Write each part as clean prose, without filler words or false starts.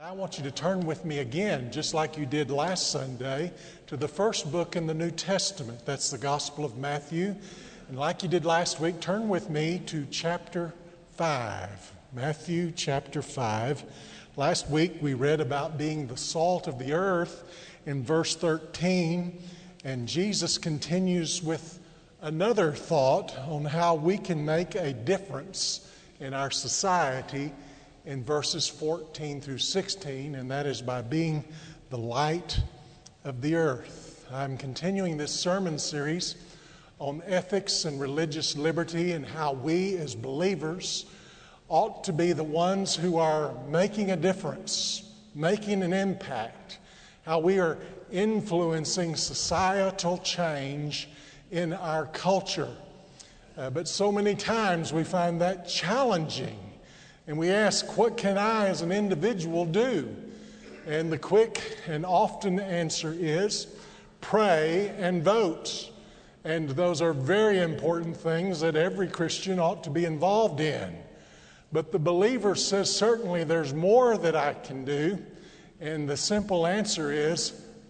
I want you to turn with me again, just like you did last Sunday, to the first book in the New Testament. That's the Gospel of Matthew. And like you did last week, turn with me to chapter 5. Matthew chapter 5. Last week we read about being the salt of the earth in verse 13. And Jesus continues with another thought on how we can make a difference in our society in verses 14 through 16, and that is by being the light of the earth. I'm continuing this sermon series on ethics and religious liberty and how we as believers ought to be the ones who are making a difference, making an impact, how we are influencing societal change in our culture. But so many times we find that challenging. And we ask, what can I as an individual do? And the quick and often answer is, pray and vote. And those are very important things that every Christian ought to be involved in. But the believer says, certainly there's more that I can do. And the simple answer is,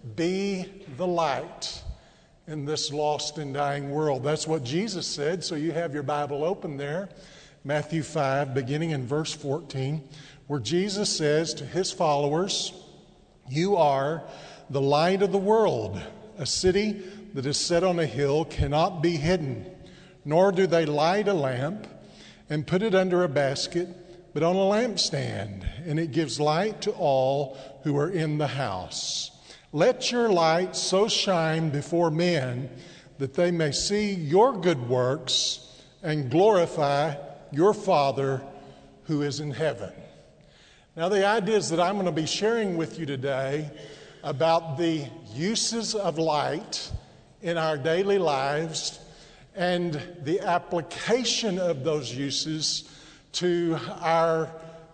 be the light in this lost and dying world. That's what Jesus said, so you have your Bible open there. Matthew 5, beginning in verse 14, where Jesus says to his followers, "You are the light of the world. A city that is set on a hill cannot be hidden, nor do they light a lamp and put it under a basket, but on a lampstand, and it gives light to all who are in the house. Let your light so shine before men that they may see your good works and glorify your Father who is in heaven." Now, the ideas that I'm going to be sharing with you today about the uses of light in our daily lives and the application of those uses to our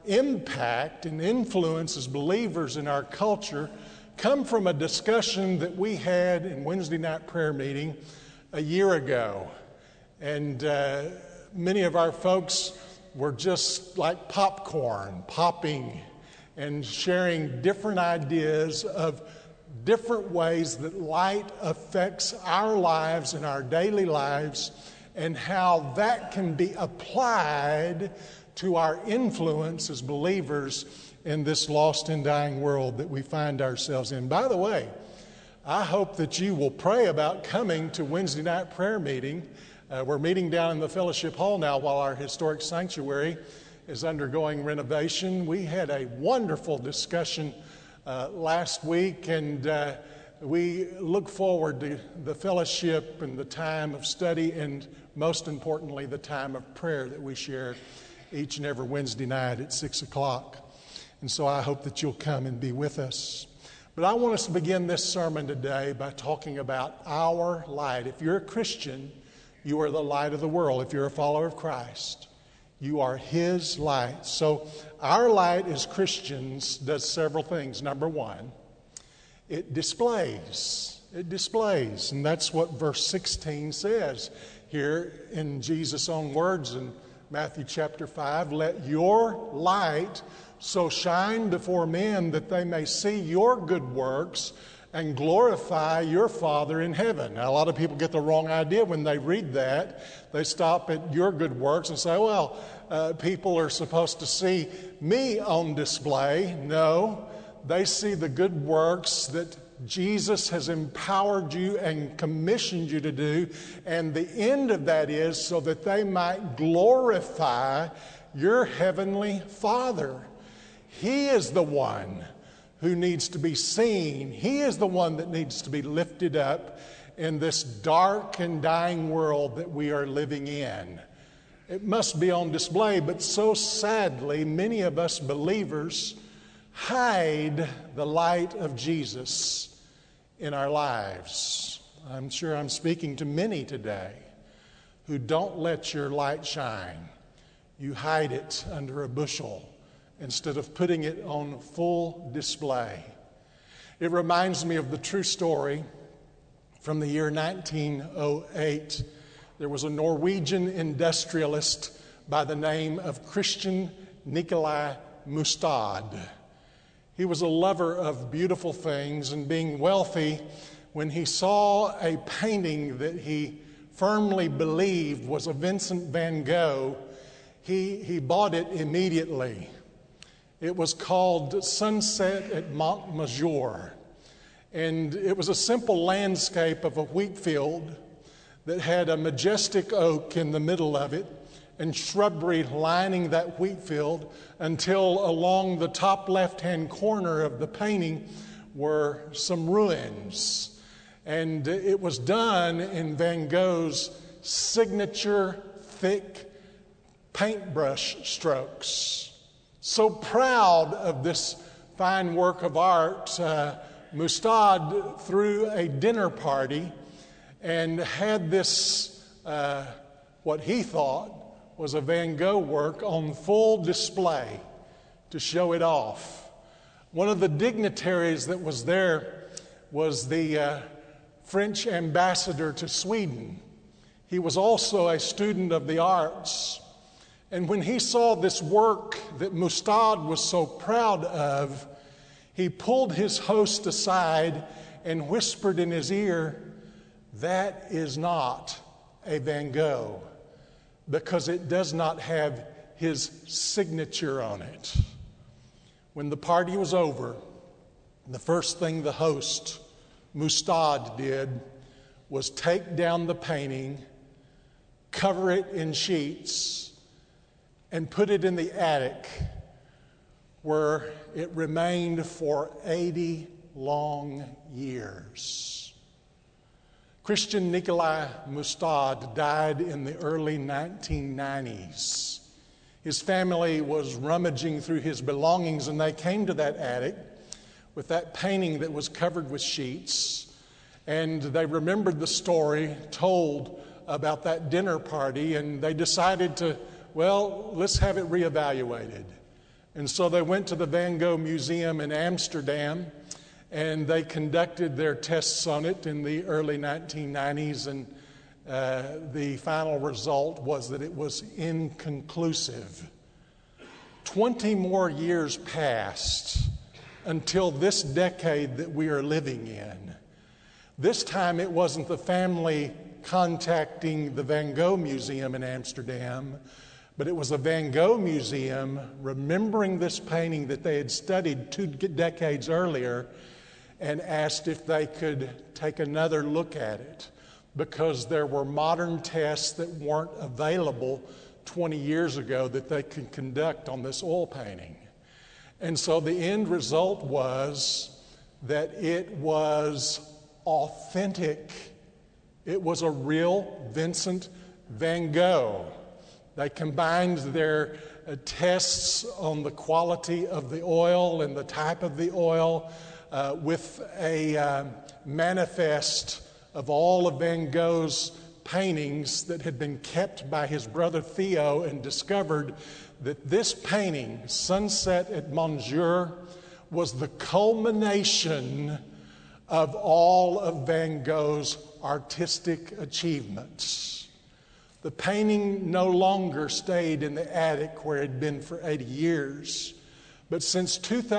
impact and influence as believers in our culture come from a discussion that we had in Wednesday night prayer meeting a year ago. And many of our folks were just like popcorn, popping and sharing different ideas of different ways that light affects our lives and our daily lives and how that can be applied to our influence as believers in this lost and dying world that we find ourselves in. By the way, I hope that you will pray about coming to Wednesday night prayer meeting. We're meeting down in the fellowship hall now while our historic sanctuary is undergoing renovation. We had a wonderful discussion last week, and we look forward to the fellowship and the time of study and, most importantly, the time of prayer that we share each and every Wednesday night at 6 o'clock. And so I hope that you'll come and be with us. But I want us to begin this sermon today by talking about our light. If you're a Christian, you are the light of the world. If you're a follower of Christ, you are His light. So our light as Christians does several things. Number one, it displays. It displays. And that's what verse 16 says here in Jesus' own words in Matthew chapter 5. Let your light so shine before men that they may see your good works and glorify your Father in heaven. Now, a lot of people get the wrong idea when they read that. They stop at your good works and say, well, people are supposed to see me on display. No, they see the good works that Jesus has empowered you and commissioned you to do. And the end of that is so that they might glorify your heavenly Father. He is the one who needs to be seen. He is the one that needs to be lifted up in this dark and dying world that we are living in. It must be on display, but so sadly, many of us believers hide the light of Jesus in our lives. I'm sure I'm speaking to many today who don't let your light shine. You hide it under a bushel instead of putting it on full display. It reminds me of the true story from the year 1908. There was a Norwegian industrialist by the name of Christian Nikolai Mustad. He was a lover of beautiful things, and being wealthy, when he saw a painting that he firmly believed was a Vincent van Gogh, he bought it immediately. It was called Sunset at Montmajour, and it was a simple landscape of a wheat field that had a majestic oak in the middle of it and shrubbery lining that wheat field until along the top left-hand corner of the painting were some ruins. And it was done in Van Gogh's signature thick paintbrush strokes. So proud of this fine work of art, Mustad threw a dinner party and had this, what he thought was a Van Gogh work, on full display to show it off. One of the dignitaries that was there was the French ambassador to Sweden. He was also a student of the arts. And when he saw this work that Mustad was so proud of, he pulled his host aside and whispered in his ear, "That is not a Van Gogh, because it does not have his signature on it." When the party was over, the first thing the host, Mustad, did was take down the painting, cover it in sheets, and put it in the attic, where it remained for 80 long years. Christian Nikolai Mustad died in the early 1990s. His family was rummaging through his belongings, and they came to that attic with that painting that was covered with sheets. And they remembered the story told about that dinner party, and they decided to, let's have it reevaluated. And so they went to the Van Gogh Museum in Amsterdam, and they conducted their tests on it in the early 1990s, and the final result was that it was inconclusive. 20 more years passed until this decade that we are living in. This time it wasn't the family contacting the Van Gogh Museum in Amsterdam, but it was the Van Gogh Museum remembering this painting that they had studied 2 decades earlier and asked if they could take another look at it, because there were modern tests that weren't available 20 years ago that they could conduct on this oil painting. And so the end result was that it was authentic. It was a real Vincent van Gogh. They combined their tests on the quality of the oil and the type of the oil with a manifest of all of Van Gogh's paintings that had been kept by his brother Theo, and discovered that this painting, Sunset at Montmajour, was the culmination of all of Van Gogh's artistic achievements. The painting no longer stayed in the attic where it had been for 80 years. But since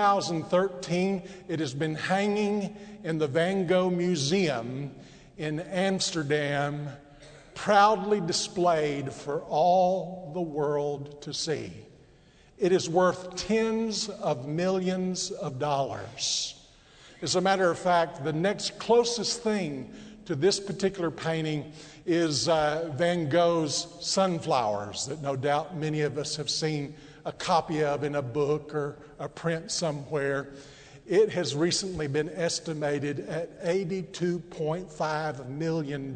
2013, it has been hanging in the Van Gogh Museum in Amsterdam, proudly displayed for all the world to see. It is worth tens of millions of dollars. As a matter of fact, the next closest thing to this particular painting is Van Gogh's Sunflowers, that no doubt many of us have seen a copy of in a book or a print somewhere. It has recently been estimated at $82.5 million.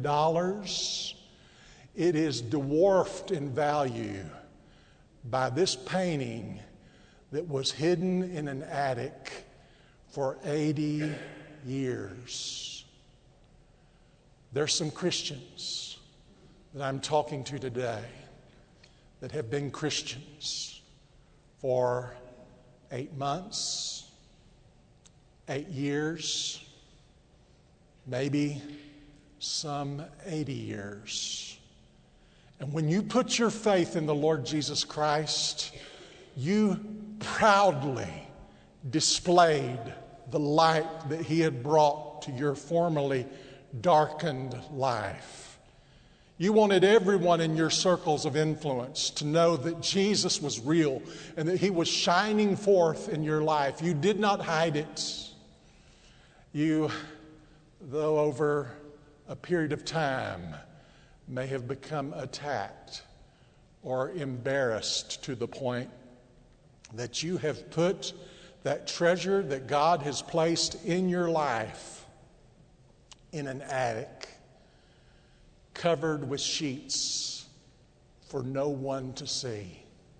It is dwarfed in value by this painting that was hidden in an attic for 80 years. There's some Christians that I'm talking to today that have been Christians for 8 months, 8 years, maybe some 80 years. And when you put your faith in the Lord Jesus Christ, you proudly displayed the light that he had brought to your formerly darkened life. You wanted everyone in your circles of influence to know that Jesus was real and that he was shining forth in your life. You did not hide it. You, though over a period of time, may have become attacked or embarrassed to the point that you have put that treasure that God has placed in your life in an attic, covered with sheets for no one to see.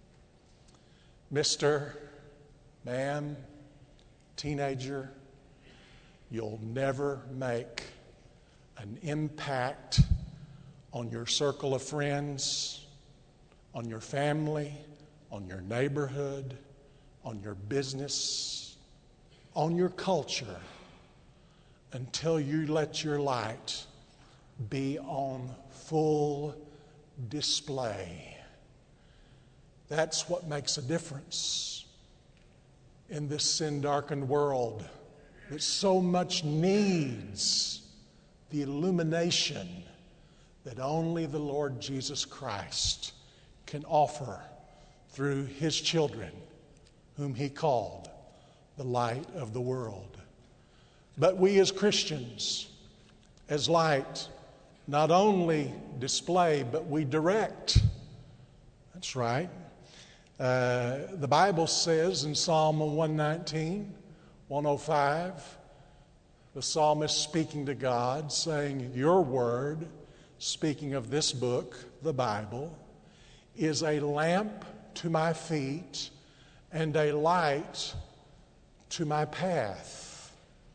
Mr. Ma'am, teenager, you'll never make an impact on your circle of friends, on your family, on your neighborhood, on your business, on your culture, until you let your light be on full display. That's what makes a difference in this sin-darkened world that so much needs the illumination that only the Lord Jesus Christ can offer through his children, whom he called the light of the world. But we as Christians, as light, not only display, but we direct. That's right. The Bible says in Psalm 119, 105, the psalmist speaking to God, saying, your word, speaking of this book, the Bible, is a lamp to my feet and a light to my path.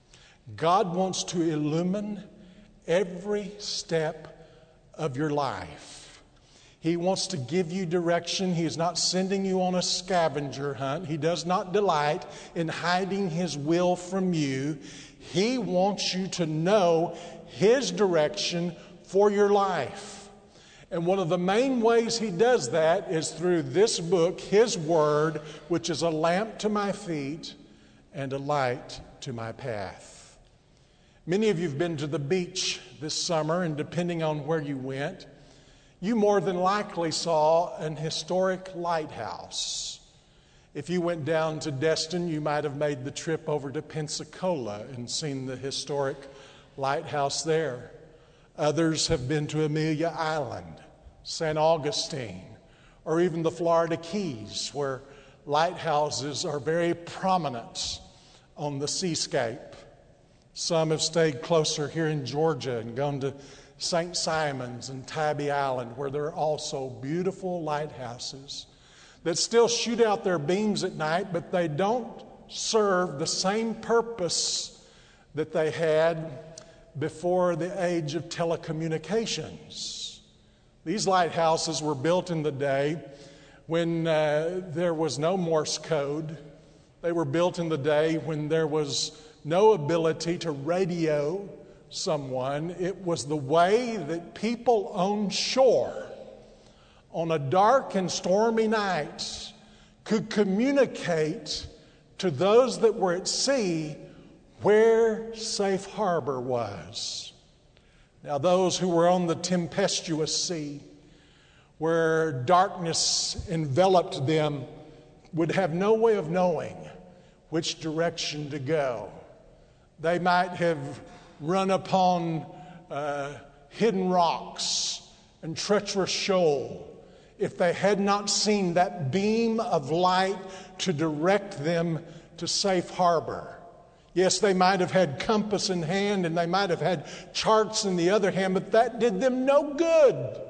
God wants to illumine every step of your life. He wants to give you direction. He is not sending you on a scavenger hunt. He does not delight in hiding his will from you. He wants you to know his direction for your life. And one of the main ways he does that is through this book, his word, which is a lamp to my feet and a light to my path. Many of you have been to the beach this summer, and depending on where you went, you more than likely saw an historic lighthouse. If you went down to Destin, you might have made the trip over to Pensacola and seen the historic lighthouse there. Others have been to Amelia Island, St. Augustine, or even the Florida Keys, where lighthouses are very prominent on the seascape. Some have stayed closer here in Georgia and gone to St. Simon's and Tybee Island, where there are also beautiful lighthouses that still shoot out their beams at night, but they don't serve the same purpose that they had before the age of telecommunications. These lighthouses were built in the day when there was no Morse code. They were built in the day when there was no ability to radio someone. It was the way that people on shore on a dark and stormy night could communicate to those that were at sea where safe harbor was. Now, those who were on the tempestuous sea, where darkness enveloped them, would have no way of knowing which direction to go. They might have run upon hidden rocks and treacherous shoal if they had not seen that beam of light to direct them to safe harbor. Yes, they might have had compass in hand and they might have had charts in the other hand, but that did them no good.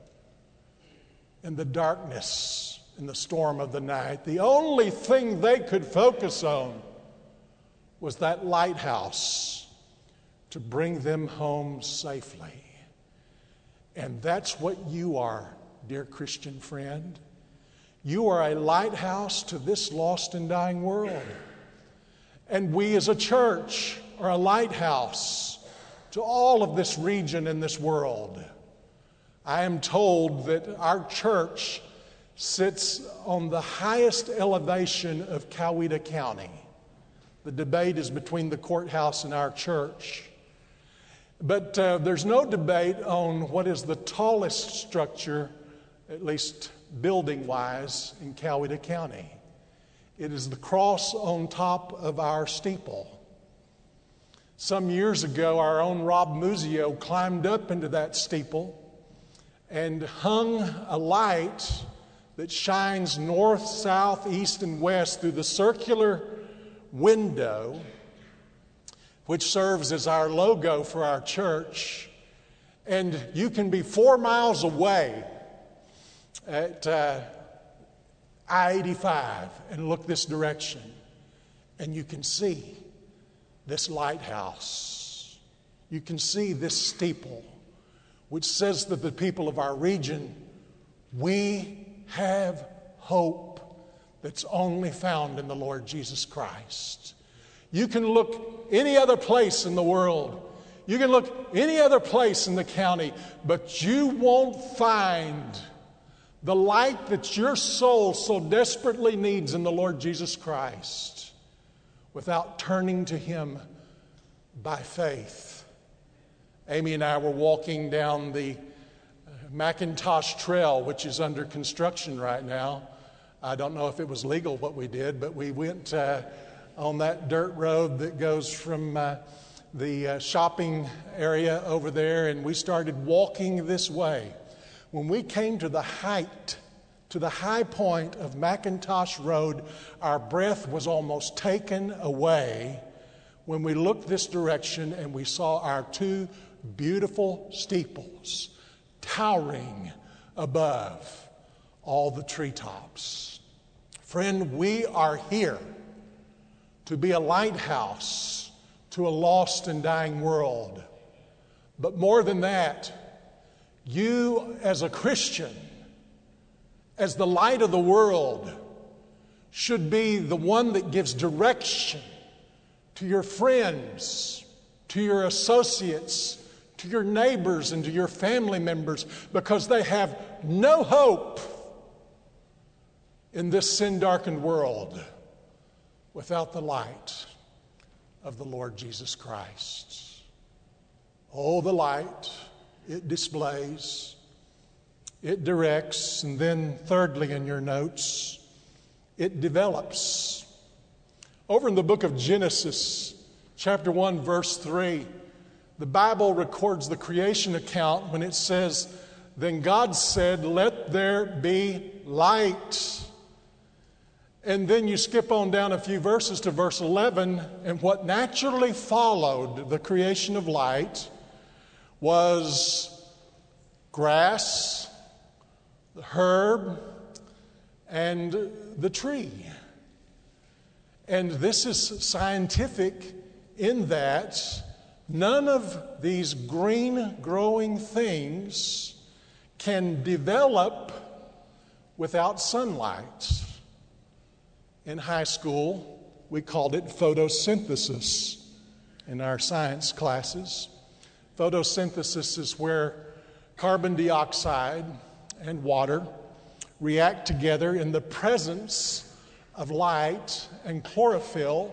In the darkness, in the storm of the night, the only thing they could focus on was that lighthouse to bring them home safely. And that's what you are, dear Christian friend. You are a lighthouse to this lost and dying world. And we as a church are a lighthouse to all of this region and this world. I am told that our church sits on the highest elevation of Coweta County. The debate is between the courthouse and our church. But there's no debate on what is the tallest structure, at least building-wise, in Coweta County. It is the cross on top of our steeple. Some years ago, our own Rob Muzio climbed up into that steeple and hung a light that shines north, south, east, and west through the circular window, which serves as our logo for our church. And you can be 4 miles away at I-85 and look this direction, and you can see this lighthouse. You can see this steeple, which says to the people of our region, we have hope that's only found in the Lord Jesus Christ. You can look any other place in the world. You can look any other place in the county, but you won't find the light that your soul so desperately needs in the Lord Jesus Christ without turning to Him by faith. Amy and I were walking down the McIntosh Trail, which is under construction right now. I don't know if it was legal what we did, but we went on that dirt road that goes from the shopping area over there, and we started walking this way. When we came to the high point of McIntosh Road, our breath was almost taken away when we looked this direction and we saw our two beautiful steeples towering above all the treetops. Friend, we are here to be a lighthouse to a lost and dying world. But more than that, you as a Christian, as the light of the world, should be the one that gives direction to your friends, to your associates, to your neighbors, and to your family members, because they have no hope in this sin-darkened world without the light of the Lord Jesus Christ. Oh, the light, it displays, it directs, and then thirdly in your notes, it develops. Over in the book of Genesis, chapter 1, verse 3, the Bible records the creation account when it says, "Then God said, 'Let there be light.'" And then you skip on down a few verses to verse 11, and what naturally followed the creation of light was grass, the herb, and the tree. And this is scientific in that none of these green growing things can develop without sunlight. In high school, we called it photosynthesis in our science classes. Photosynthesis is where carbon dioxide and water react together in the presence of light and chlorophyll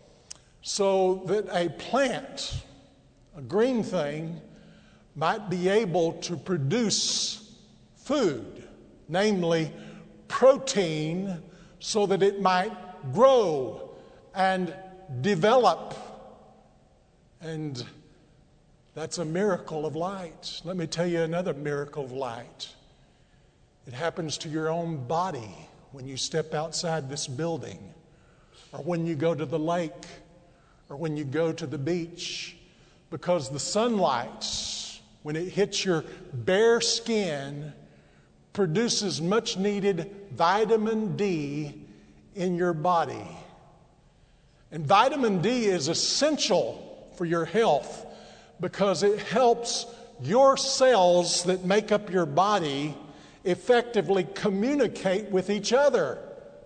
so that a plant, a green thing, might be able to produce food, namely protein, so that it might grow and develop. And that's a miracle of light. Let me tell you another miracle of light. It happens to your own body when you step outside this building, or when you go to the lake, or when you go to the beach, because the sunlight, when it hits your bare skin, produces much needed vitamin D in your body. And vitamin D is essential for your health because it helps your cells that make up your body effectively communicate with each other.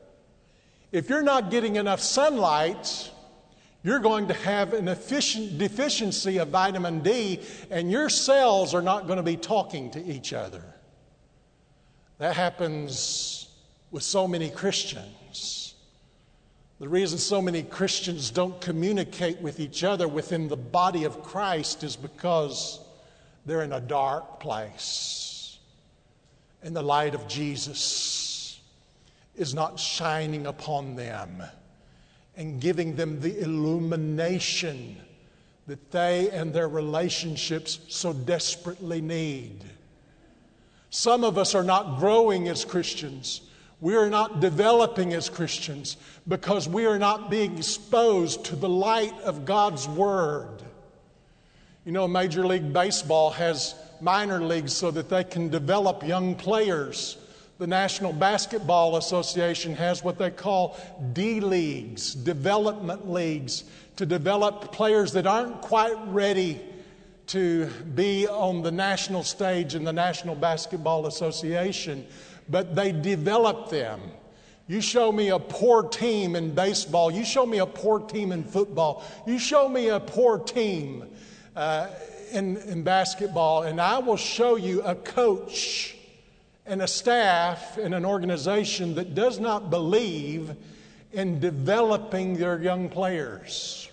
If you're not getting enough sunlight, you're going to have an deficiency of vitamin D, and your cells are not going to be talking to each other. That happens with so many Christians. The reason so many Christians don't communicate with each other within the body of Christ is because they're in a dark place. And the light of Jesus is not shining upon them and giving them the illumination that they and their relationships so desperately need. Some of us are not growing as Christians. We are not developing as Christians because we are not being exposed to the light of God's Word. You know, Major League Baseball has minor leagues so that they can develop young players. The National Basketball Association has what they call D-leagues, development leagues, to develop players that aren't quite ready to be on the national stage in the National Basketball Association, but they develop them. You show me a poor team in baseball, you show me a poor team in football, you show me a poor team in basketball, and I will show you a coach and a staff and an organization that does not believe in developing their young players.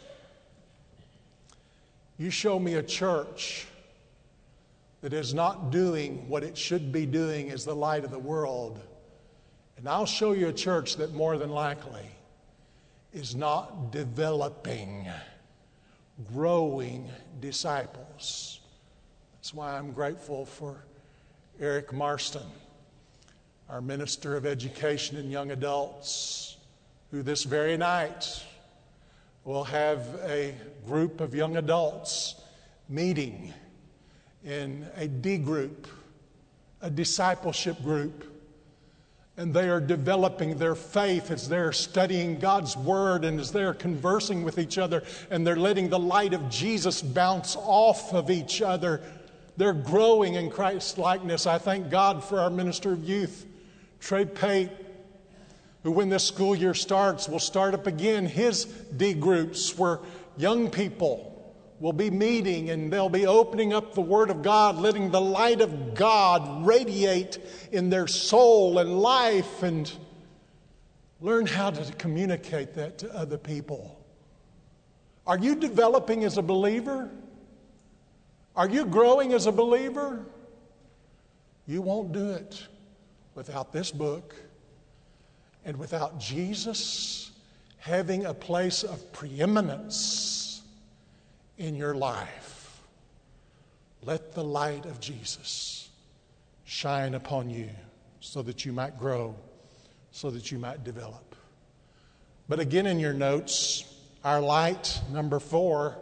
You show me a church that is not doing what it should be doing as the light of the world, and I'll show you a church that more than likely is not developing, growing disciples. That's why I'm grateful for Eric Marston, our Minister of Education and Young Adults, who this very night will have a group of young adults meeting in a D group, a discipleship group. And they are developing their faith as they're studying God's Word and as they're conversing with each other and they're letting the light of Jesus bounce off of each other. They're growing in Christ's likeness. I thank God for our Minister of Youth, Trey Pate, who when this school year starts will start up again his D groups where young people will be meeting and they'll be opening up the Word of God, letting the light of God radiate in their soul and life, and learn how to communicate that to other people. Are you developing as a believer? Are you growing as a believer? You won't do it without this book and without Jesus having a place of preeminence in your life. Let the light of Jesus shine upon you so that you might grow, so that you might develop. But again in your notes, our light, number 4,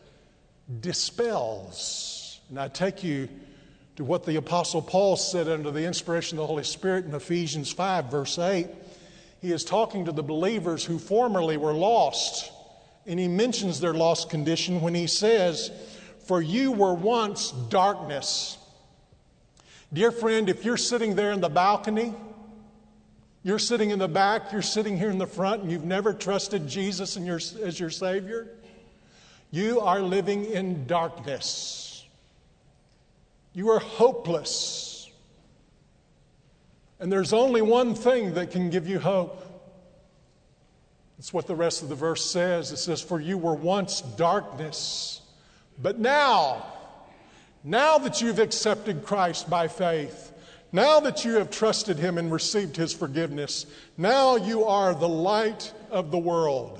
dispels. And I take you to what the Apostle Paul said under the inspiration of the Holy Spirit in Ephesians 5, verse 8. He is talking to the believers who formerly were lost. And he mentions their lost condition when he says, "For you were once darkness." Dear friend, if you're sitting there in the balcony, you're sitting in the back, you're sitting here in the front, and you've never trusted Jesus as your Savior, you are living in darkness. You are hopeless. And there's only one thing that can give you hope. That's what the rest of the verse says. It says, "For you were once darkness, but now that you've accepted Christ by faith, now that you have trusted Him and received His forgiveness, now you are the light of the world.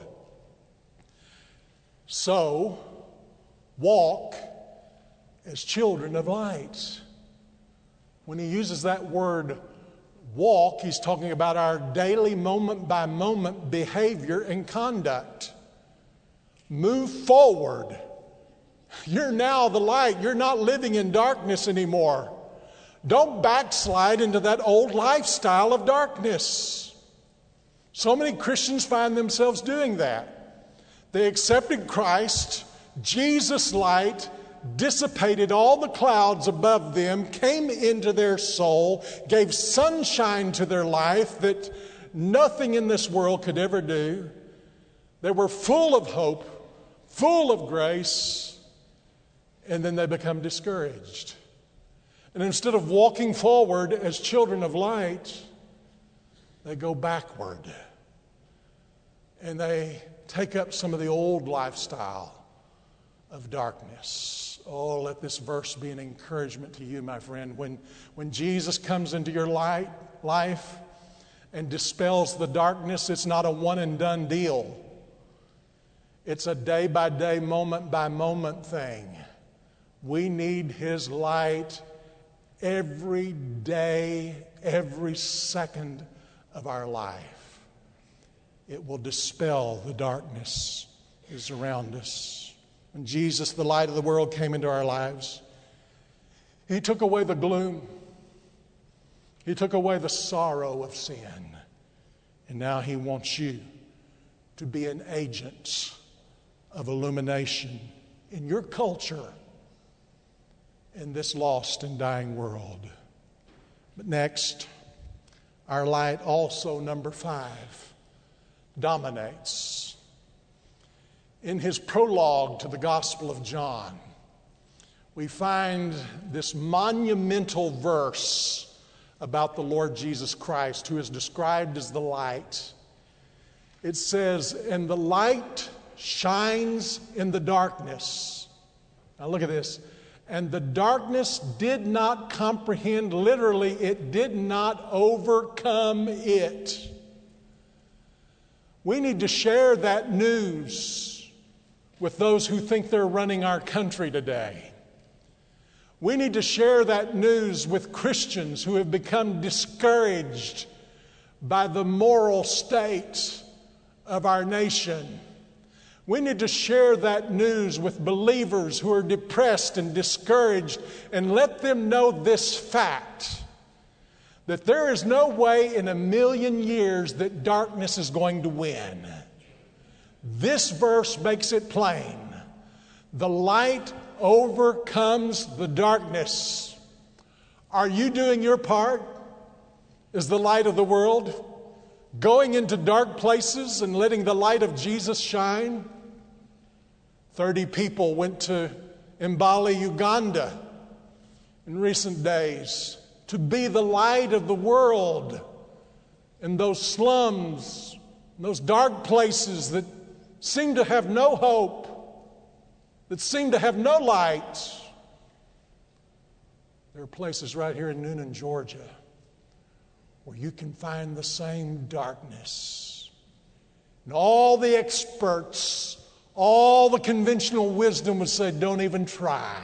So, walk as children of light." When he uses that word walk, he's talking about our daily moment-by-moment behavior and conduct. Move forward. You're now the light. You're not living in darkness anymore. Don't backslide into that old lifestyle of darkness. So many Christians find themselves doing that. They accepted Christ, Jesus' light, dissipated all the clouds above them, came into their soul, gave sunshine to their life that nothing in this world could ever do. They were full of hope, full of grace, and then they become discouraged. And instead of walking forward as children of light, they go backward. and they take up some of the old lifestyle of darkness. Oh, let this verse be an encouragement to you, my friend. When Jesus comes into your life and dispels the darkness, it's not a one-and-done deal. It's a day-by-day, moment-by-moment thing. We need His light every day, every second of our life. It will dispel the darkness that is around us. When Jesus, the light of the world, came into our lives, He took away the gloom. He took away the sorrow of sin. And now He wants you to be an agent of illumination in your culture, in this lost and dying world. But next, our light also, number 5, dominates. In his prologue to the Gospel of John, we find this monumental verse about the Lord Jesus Christ, who is described as the light. It says, "And the light shines in the darkness." Now look at this. "And the darkness did not comprehend," literally, it did not overcome it. We need to share that news with those who think they're running our country today. We need to share that news with Christians who have become discouraged by the moral state of our nation. We need to share that news with believers who are depressed and discouraged and let them know this fact, that there is no way in a million years that darkness is going to win. This verse makes it plain. The light overcomes the darkness. Are you doing your part as the light of the world? Going into dark places and letting the light of Jesus shine? 30 people went to Mbale, Uganda in recent days to be the light of the world in those slums, those dark places that seem to have no hope, that seem to have no light. There are places right here in Newnan, Georgia, where you can find the same darkness. And all the experts, all the conventional wisdom would say, don't even try.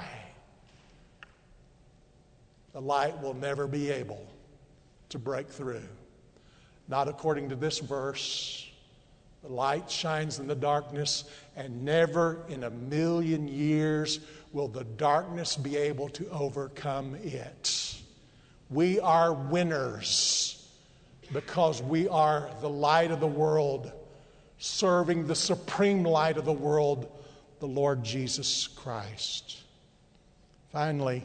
The light will never be able to break through. Not according to this verse. The light shines in the darkness, and never in a million years will the darkness be able to overcome it. We are winners because we are the light of the world, serving the supreme light of the world, the Lord Jesus Christ. Finally,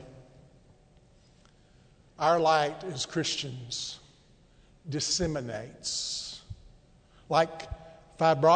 our light as Christians disseminates like fiber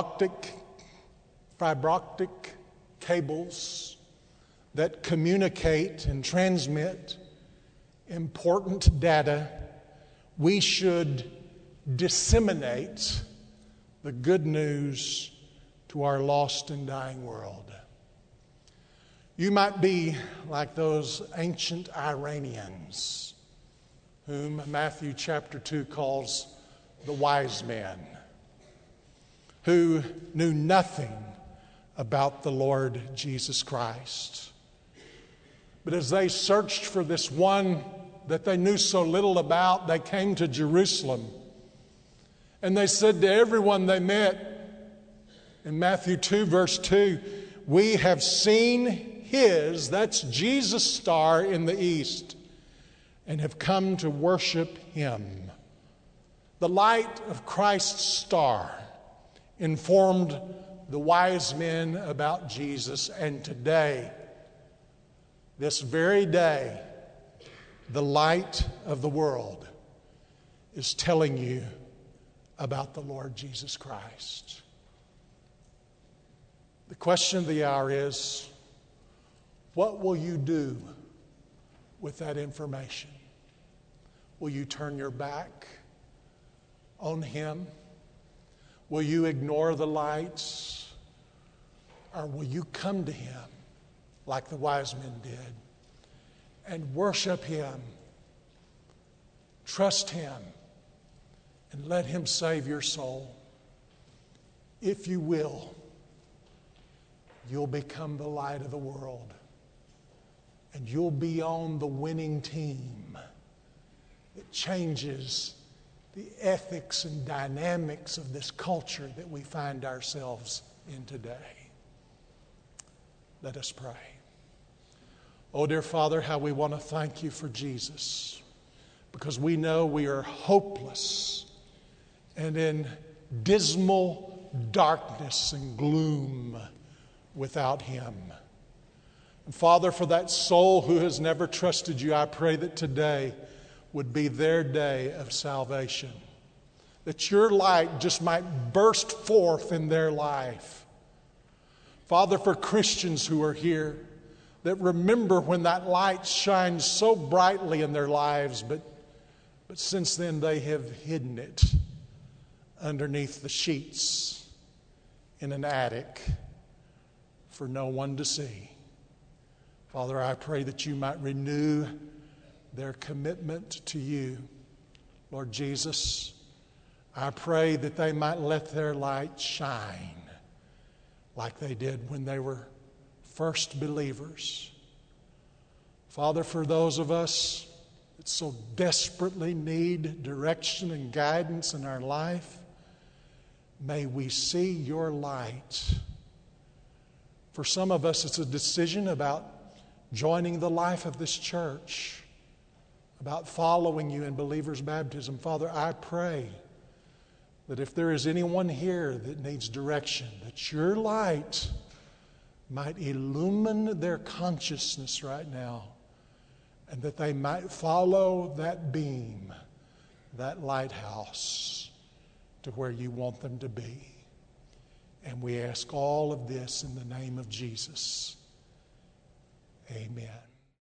optic cables that communicate and transmit important data. We should disseminate the good news to our lost and dying world. You might be like those ancient Iranians whom Matthew chapter 2 calls the wise men, who knew nothing about the Lord Jesus Christ. But as they searched for this one that they knew so little about, they came to Jerusalem. And they said to everyone they met, in Matthew 2, verse 2, "We have seen His," that's Jesus' star in the east, "and have come to worship Him." The light of Christ's star informed the wise men about Jesus, and today, this very day, the light of the world is telling you about the Lord Jesus Christ. The question of the hour is, what will you do with that information? Will you turn your back on Him? Will you ignore the lights? Or will you come to Him like the wise men did and worship Him, trust Him, and let Him save your soul? If you will, you'll become the light of the world, and you'll be on the winning team that changes the ethics and dynamics of this culture that we find ourselves in today. Let us pray. Oh, dear Father, how we want to thank You for Jesus, because we know we are hopeless and in dismal darkness and gloom without Him. And Father, for that soul who has never trusted You, I pray that today would be their day of salvation, that Your light just might burst forth in their life. Father, for Christians who are here that remember when that light shines so brightly in their lives, but since then they have hidden it underneath the sheets in an attic for no one to see. Father, I pray that You might renew their commitment to You. Lord Jesus, I pray that they might let their light shine like they did when they were first believers. Father, for those of us that so desperately need direction and guidance in our life, may we see Your light. For some of us, it's a decision about joining the life of this church, about following You in believer's baptism. Father, I pray that if there is anyone here that needs direction, that Your light might illumine their consciousness right now, and that they might follow that beam, that lighthouse, to where You want them to be. And we ask all of this in the name of Jesus. Amen.